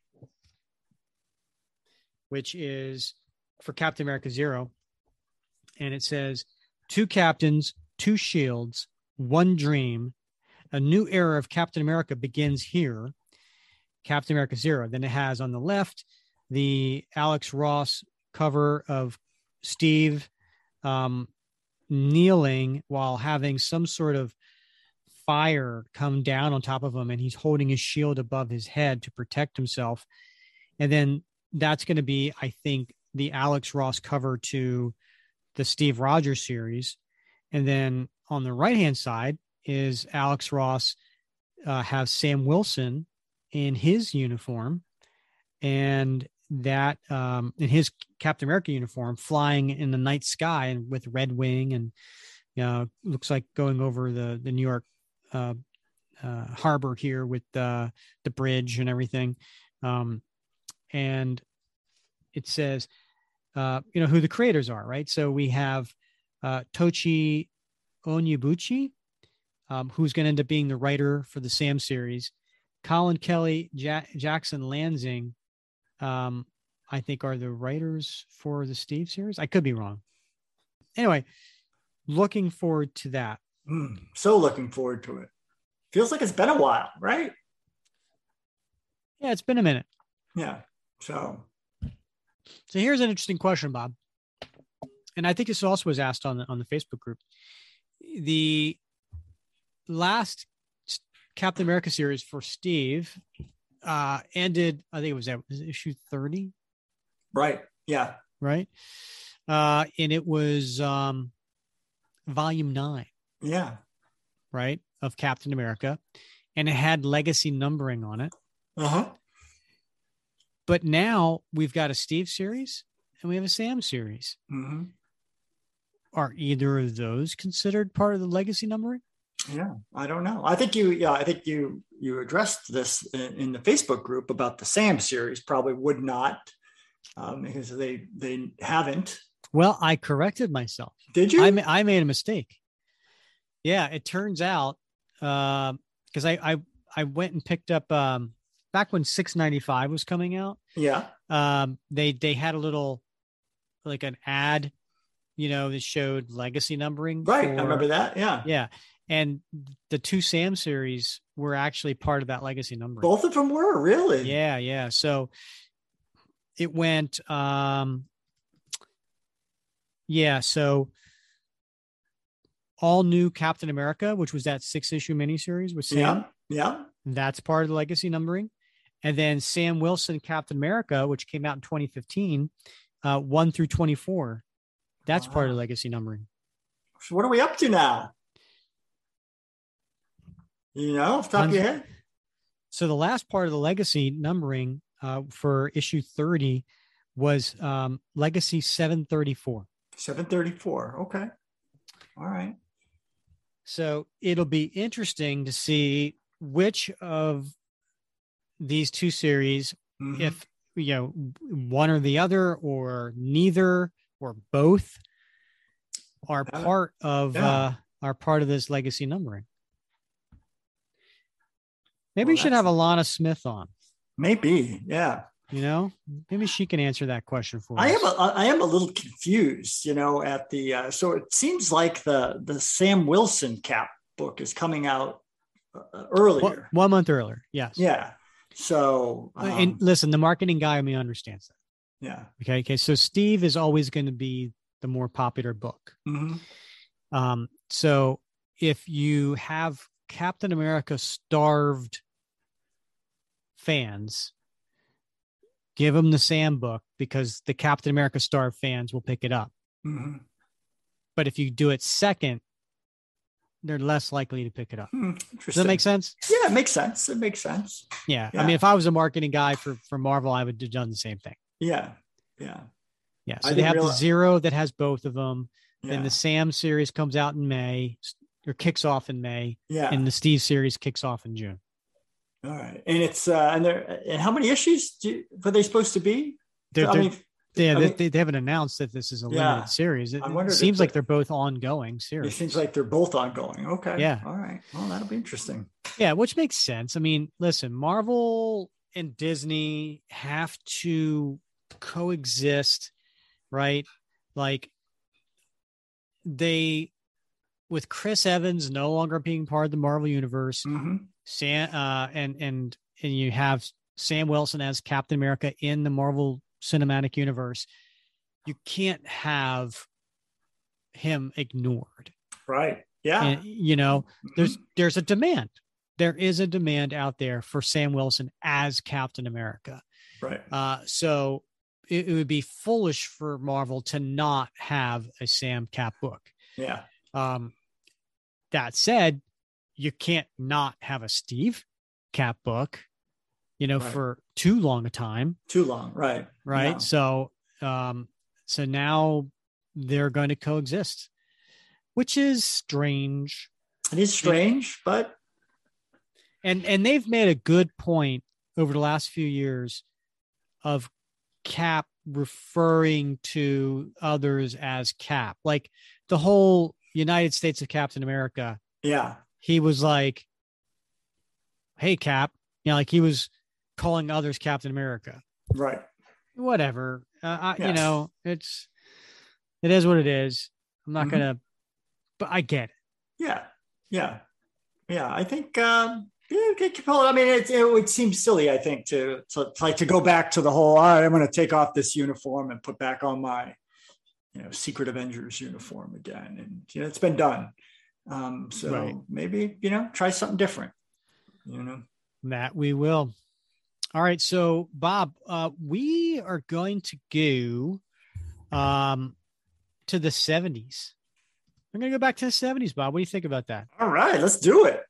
which is for Captain America 0. And it says, 2 captains, 2 shields, 1 dream. A new era of Captain America begins here. Captain America 0. Then it has on the left the Alex Ross cover of Steve kneeling while having some sort of fire come down on top of him. And he's holding his shield above his head to protect himself. And then that's going to be, I think, the Alex Ross cover to the Steve Rogers series. And then on the right-hand side is Alex Ross have Sam Wilson in his uniform, and that in his Captain America uniform, flying in the night sky and with Red Wing, and looks like going over the New York harbor here with the bridge and everything. And it says, who the creators are, right? So we have Tochi Onyebuchi, who's going to end up being the writer for the Sam series. Colin Kelly, Jackson Lansing, I think are the writers for the Steve series. I could be wrong. Anyway, looking forward to that. So looking forward to it. Feels like it's been a while, right? Yeah, it's been a minute. Yeah. So here's an interesting question, Bob. And I think this also was asked on the Facebook group. The last Captain America series for Steve ended, I think it was issue 30. Right. Yeah. Right. And it was volume 9. Yeah. Right. Of Captain America. And it had legacy numbering on it. Uh-huh. But now we've got a Steve series and we have a Sam series. Mm-hmm. Are either of those considered part of the legacy numbering? Yeah, I don't know. I think you addressed this in the Facebook group about the Sam series. Probably would not, because they haven't. Well, I corrected myself. Did you? I made a mistake. Yeah, it turns out because I went and picked up back when 695 was coming out. Yeah. They had a little like an ad, that showed legacy numbering. Right. I remember that. Yeah. Yeah. And the 2 Sam series were actually part of that legacy numbering. Both of them were, really? Yeah. Yeah. So it went, so all new Captain America, which was that 6-issue miniseries with Sam. Yeah. That's part of the legacy numbering. And then Sam Wilson, Captain America, which came out in 2015, 1 through 24. That's part of legacy numbering. So what are we up to now? Off the top of your head? So the last part of the legacy numbering for issue 30 was legacy 734. 734. Okay. All right. So it'll be interesting to see which of these 2 series, if one or the other or neither or both are part of this legacy numbering. Maybe we should have Alana Smith on. Maybe, yeah. Maybe she can answer that question for us. I am a little confused, at the so it seems like the Sam Wilson Cap book is coming out earlier. 1 month earlier, yes. Yeah. So and listen, the marketing guy in me understands that. Yeah. Okay. So Steve is always going to be the more popular book. Mm-hmm. So if you have Captain America starved fans, give them the Sam book because the Captain America starved fans will pick it up. Mm-hmm. But if you do it second, they're less likely to pick it up. Does that make sense? Yeah, it makes sense. It makes sense. Yeah. I mean, if I was a marketing guy for Marvel, I would have done the same thing. Yeah. Yeah. Yeah. So they have the Zero that has both of them. Yeah. Then the Sam series comes out in May or kicks off in May. Yeah. And the Steve series kicks off in June. All right. And it's, and how many issues are they supposed to be? They haven't announced that this is a limited series. It seems like they're both ongoing series. It seems like they're both ongoing. Okay. Yeah. All right. Well, that'll be interesting. Yeah, which makes sense. I mean, listen, Marvel and Disney have to coexist, right? Like with Chris Evans no longer being part of the Marvel universe, and you have Sam Wilson as Captain America in the Marvel Cinematic Universe, you can't have him ignored. Right. Yeah. And, there's a demand. There is a demand out there for Sam Wilson as Captain America. Right. So it would be foolish for Marvel to not have a Sam Cap book. Yeah. That said, you can't not have a Steve Cap book, Right. for too long a time. Too long. Right. Right. Yeah. So now they're going to coexist, which is strange. It is strange, but. And they've made a good point over the last few years of Cap referring to others as Cap, like the whole United States of Captain America. Yeah. He was like, hey, Cap, like he was calling others Captain America. Right. Whatever. Yes. It is what it is. I'm not going to, but I get it. Yeah. Yeah. Yeah. I think, I mean, it would seem silly, I think, to go back to the whole, all right, I'm going to take off this uniform and put back on my, Secret Avengers uniform again. And, it's been done. So right. Maybe, try something different, That we will. All right. So, Bob, we are going to go to the 70s. I'm going to go back to the 70s, Bob. What do you think about that? All right. Let's do it.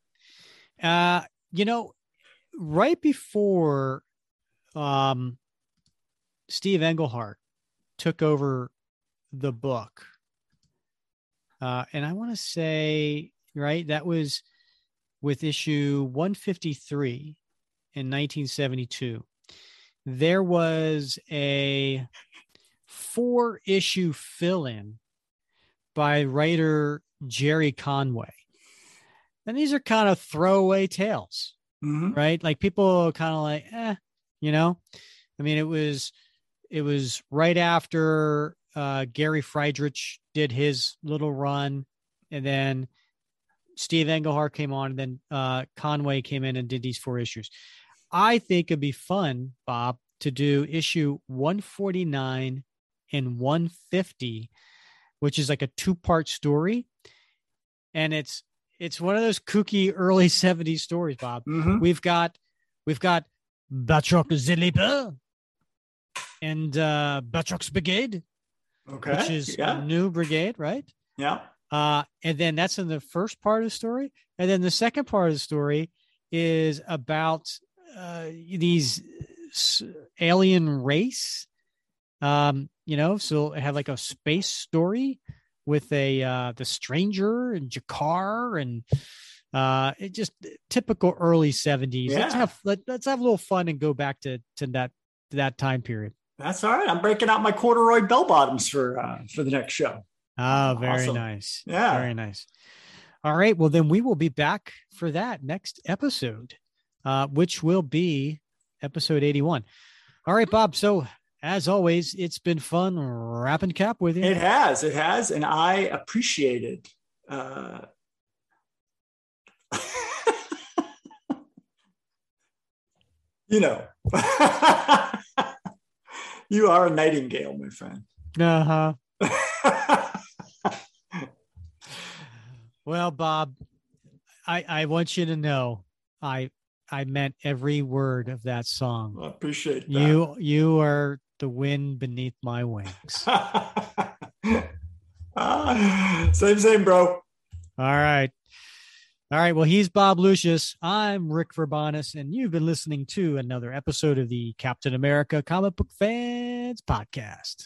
Right before Steve Englehart took over the book, and I want to say, right, that was with issue 153 in 1972. There was a 4-issue fill-in by writer Jerry Conway. And these are kind of throwaway tales, right? Like people kind of like, I mean, it was right after Gary Friedrich did his little run, and then Steve Englehart came on, and then Conway came in and did these 4 issues. I think it'd be fun, Bob, to do issue 149 and 150, which is like a 2-part story. And it's one of those kooky early 70s stories, Bob. We've got Batroc Zelipa and Batroc's Brigade, which is a new brigade, right? Yeah. And then that's in the first part of the story. And then the second part of the story is about these alien race, so have like a space story with the Stranger and Jakar, and it just typical early 70s. Yeah. Let's have a little fun and go back to that time period. That's all right. I'm breaking out my corduroy bell bottoms for the next show. Oh, very awesome. Nice. Yeah. Very nice. All right. Well, then we will be back for that next episode, which will be episode 81. All right, Bob. So as always, it's been fun wrapping Cap with you. It has. And I appreciate it. You are a nightingale, my friend. Uh-huh. Well, Bob, I want you to know I meant every word of that song. I appreciate that. You are the wind beneath my wings. Same, bro. All right. Well, he's Bob Lucius. I'm Rick Verbanis, and you've been listening to another episode of the Captain America Comic Book Fans Podcast.